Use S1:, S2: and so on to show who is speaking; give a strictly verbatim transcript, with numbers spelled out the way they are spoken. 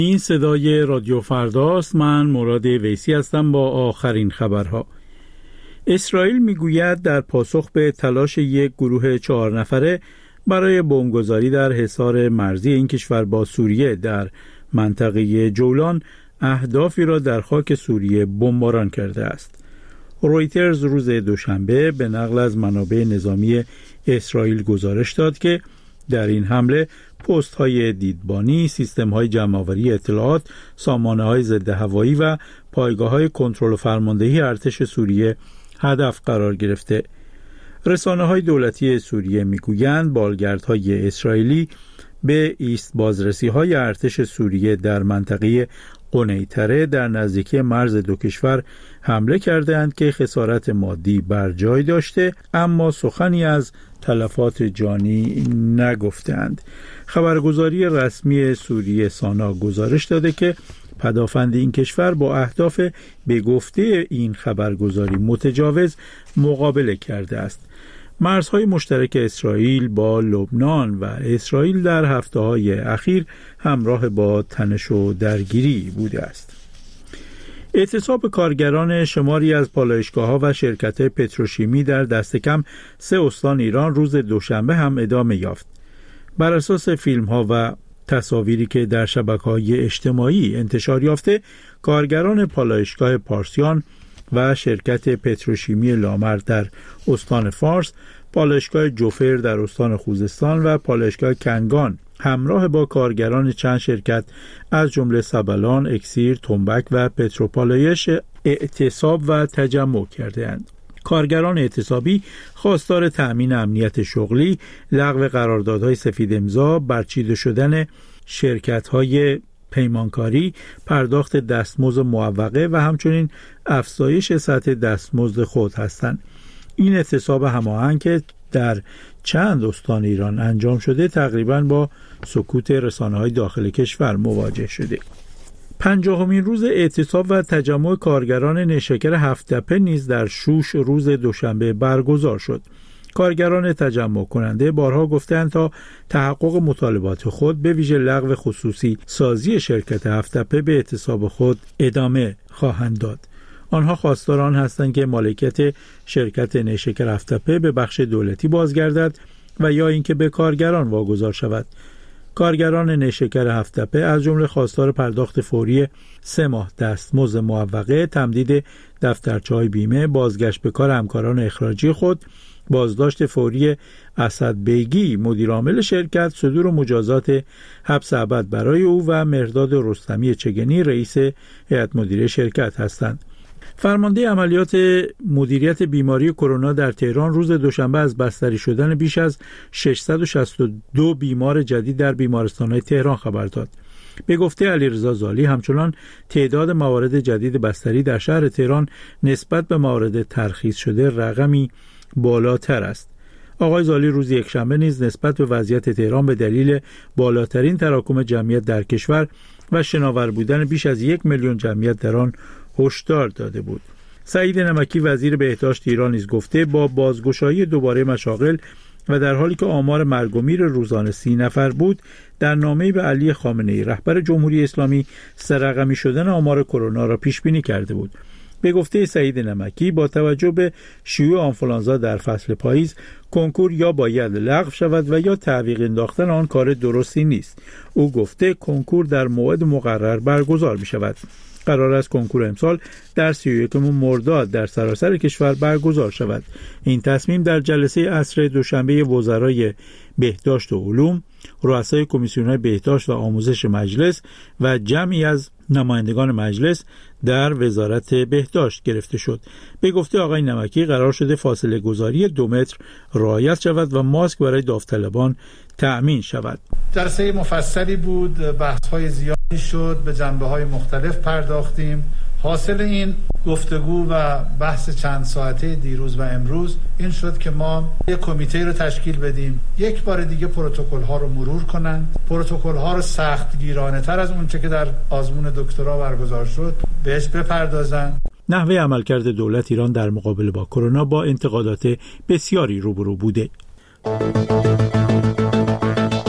S1: این صدای رادیو فرداست. من مراد ویسی هستم با آخرین خبرها. اسرائیل میگوید در پاسخ به تلاش یک گروه چهار نفره برای بمبگذاری در حصار مرزی این کشور با سوریه در منطقه جولان اهدافی را در خاک سوریه بمباران کرده است. رویترز روز دوشنبه به نقل از منابع نظامی اسرائیل گزارش داد که در این حمله پست های دیدبانی، سیستم های جمع‌آوری اطلاعات، سامانه های ضد هوایی و پایگاه های کنترل و فرماندهی ارتش سوریه هدف قرار گرفته. رسانه های دولتی سوریه میگویند بالگردهای اسرائیلی به ایست بازرسی های ارتش سوریه در منطقه قنیطره در نزدیکی مرز دو کشور حمله کردند که خسارت مادی بر جای داشته، اما سخنی از تلفات جانی نگفتند. خبرگزاری رسمی سوریه سانا گزارش داده که پدافند این کشور با اهداف به گفته این خبرگزاری متجاوز مقابله کرده است. مرزهای مشترک اسرائیل با لبنان و اسرائیل در هفته‌های اخیر همراه با تنش و درگیری بوده است. اعتصاب کارگران شماری از پالایشگاه‌ها و شرکت‌های پتروشیمی در دست کم سه استان ایران روز دوشنبه هم ادامه یافت. بر اساس فیلم‌ها و تصاویری که در شبکه‌های اجتماعی انتشار یافته، کارگران پالایشگاه پارسیان و شرکت پتروشیمی لامرد در استان فارس، پالایشگاه جوفر در استان خوزستان و پالایشگاه کنگان همراه با کارگران چند شرکت از جمله سبلان، اکسیر، تنبک و پتروپالایش اعتصاب و تجمع کرده‌اند. کارگران اعتصابی خواستار تأمین امنیت شغلی، لغو قراردادهای سفید امضا، برچیده شدن شرکت‌های پیمانکاری، پرداخت دستمزد معوقه و همچنین افزایش سطح دستمزد خود هستند. این اعتصاب هماهنگ که در چند استان ایران انجام شده تقریباً با سکوت رسانه‌های داخل کشور مواجه شده. پنجاهمین روز اعتصاب و تجمع کارگران نیشکر هفت‌تپه نیز در شوش روز دوشنبه برگزار شد. کارگران تجمع کننده بارها گفتند تا تحقق مطالبات خود به ویژه لغو خصوصی سازی شرکت هفت‌تپه به اعتصاب خود ادامه خواهند داد. آنها خواستار آن هستند که مالکیت شرکت نیشکر هفت‌تپه به بخش دولتی بازگردد و یا اینکه به کارگران واگذار شود. کارگران نیشکر هفت‌تپه از جمله خواستار پرداخت فوری سه ماه دستمزد معوقه، تمدید دفترچه‌های بیمه، بازگشت به کار همکاران اخراجی خود، بازداشت فوری اسد بیگی مدیرعامل شرکت، صدور مجازات حبس ابد برای او و مهرداد رستمی چگنی رئیس هیئت مدیره شرکت هستند. فرمانده عملیات مدیریت بیماری کرونا در تهران روز دوشنبه از بستری شدن بیش از ششصد و شصت و دو بیمار جدید در بیمارستان‌های تهران خبر داد. به گفته علیرضا زالی همچنان تعداد موارد جدید بستری در شهر تهران نسبت به موارد ترخیص شده رقمی بالاتر است. آقای زالی روز یکشنبه نیز نسبت به وضعیت تهران به دلیل بالاترین تراکم جمعیت در کشور و شناور بودن بیش از یک میلیون جمعیت در آن هشدار داده بود. سعید نمکی وزیر بهداشت ایران نیز گفته با بازگشایی دوباره مشاغل و در حالی که آمار مرگ و میر روزانه سی نفر بود، در نامه‌ای به علی خامنه‌ای رهبر جمهوری اسلامی سه رقمی شدن آمار کرونا را پیش بینی کرده بود. به گفته سعید نمکی با توجه به شیوع آنفولانزا در فصل پاییز، کنکور یا باید لغو شود و یا تعویق انداختن آن کار درستی نیست. او گفته کنکور در موعد مقرر برگزار می شود. قرار است کنکور امسال در سی و یکم مرداد در سراسر کشور برگزار شود. این تصمیم در جلسه عصر دوشنبه وزرای بهداشت و علوم، رؤسای کمیسیون‌های بهداشت و آموزش مجلس و جمعی از نمایندگان مجلس در وزارت بهداشت گرفته شد. به گفته آقای نمکی قرار شده فاصله گذاری دو متر رعایت شود و ماسک برای داوطلبان تأمین شود.
S2: جلسه مفصلی بود، بحث‌های زیادی شد، به جنبه‌های مختلف پرداختیم. حاصل این گفتگو و بحث چند ساعته دیروز و امروز این شد که ما یک کمیته رو تشکیل بدیم، یک بار دیگه پروتکل ها رو مرور کنند، پروتکل ها رو سخت گیرانه تر از اونچه که در آزمون دکترا برگزار شد بهش بپردازند.
S1: نحوه عملکرد دولت ایران در مقابله با کرونا با انتقادات بسیاری روبرو بوده.